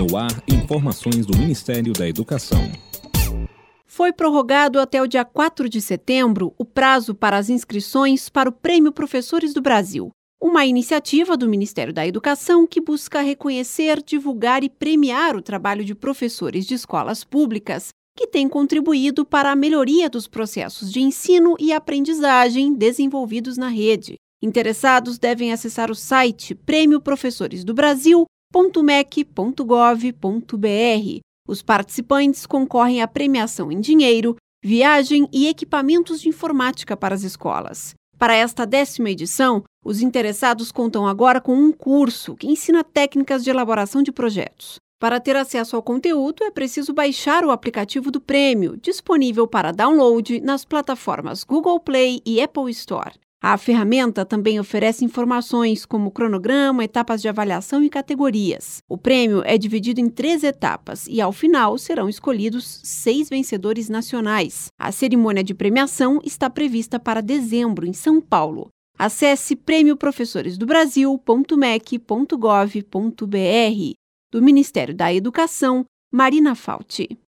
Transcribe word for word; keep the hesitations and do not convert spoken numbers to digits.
No ar, informações do Ministério da Educação. Foi prorrogado até o dia quatro de setembro o prazo para as inscrições para o Prêmio Professores do Brasil, uma iniciativa do Ministério da Educação que busca reconhecer, divulgar e premiar o trabalho de professores de escolas públicas que têm contribuído para a melhoria dos processos de ensino e aprendizagem desenvolvidos na rede. Interessados devem acessar o site prêmio professores do brasil ponto m e c ponto gov ponto b r. Os participantes concorrem à premiação em dinheiro, viagem e equipamentos de informática para as escolas. Para esta décima edição, os interessados contam agora com um curso que ensina técnicas de elaboração de projetos. Para ter acesso ao conteúdo, é preciso baixar o aplicativo do prêmio, disponível para download nas plataformas Google Play e Apple Store. A ferramenta também oferece informações como cronograma, etapas de avaliação e categorias. O prêmio é dividido em três etapas e, ao final, serão escolhidos seis vencedores nacionais. A cerimônia de premiação está prevista para dezembro, em São Paulo. Acesse prêmio professores do brasil ponto m e c ponto gov ponto b r. Do Ministério da Educação, Marina Falti.